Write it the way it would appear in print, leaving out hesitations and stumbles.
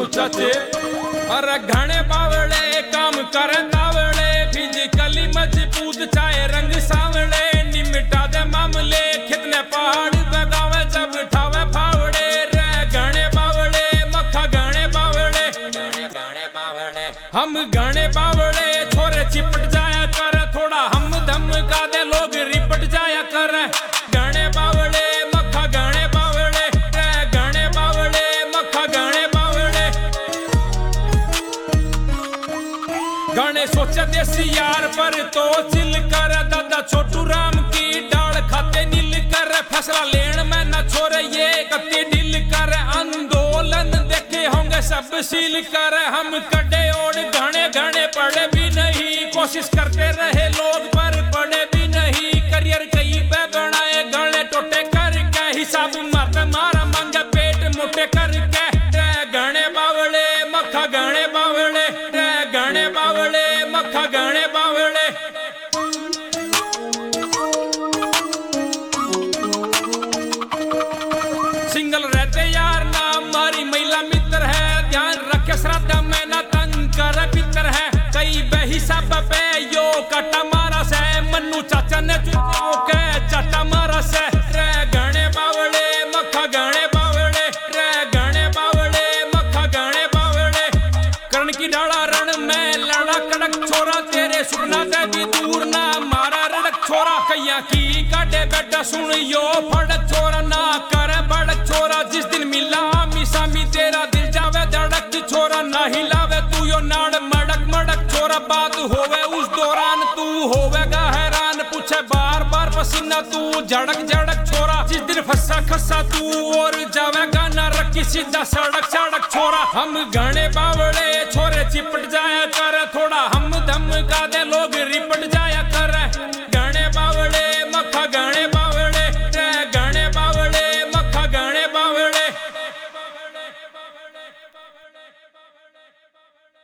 मन्नू चाचे। अरे घने बावले काम करे तावले, फिजिकली मजबूत चाहे रंग सावले, निमिटा दे मामले कितने पहाड़ बगावे जब ठावे फावड़े रे। घने बावले मक्खा घने बावले, हम घने बावले छोरे चिपट जाया कर, थोड़ा हम धमका दे लोग रिपट जाया कर। घने बावले मक्खा घने बावले रे, घने बावले मक्खा घने बावले। घने सोचे देसी यार पर तो चिल कर, दादा छोटू राम की डाल खाते नील कर। फैसला लेन में न छोरे ये कत्ती ढील कर, आंदोलन देखे होंगे सब सील कर। हम कड़े और घने घने पढ़े भी नहीं, कोशिश करते रहे लोग पर पढ़े भी नहीं। करियर कई पे बनाए गले टोटे करके, हिसाब मारते मारा मांगे पेट मोटे करके। घने बावले मक्खा घने बावले रे, घने बावले मक्खा घने बावले। सिंगल रहते यार ना हमारी महिला मित्र है, ध्यान रखे श्रद्धा में ना तंग कर पितर है। कई बेहिसाब पे यो कटा मारा से, मन्नू चाचा ने चुनाव के चाटा मारा से रे। घने बावले मक्खा घने बावले रे, घने बावले मक्खा घने बावले। कर्ण की डाला रण में लड़ा कड़क छोरा, तेरे सुपना से भी दूर ना मारा रड़क छोरा। कैया की काटे बेटा सुन यो फड़क छोरा, ना करे बड़क छोरा। जिस दिन मिला मिसामी तेरा दिल जावे धड़क छोरा, ना हिलावे तू यो नाड़ मड़क मड़क छोरा। बात होवे उस दौरान तू होवेगा हैरान, पूछे बार बार पसीना तू झड़क झड़क छोरा। जिस दिन फंसा खसा तू और जावेगा ना रखी सीधा सड़क सड़क छोरा। हम घने बावले छोरे चिपट जाए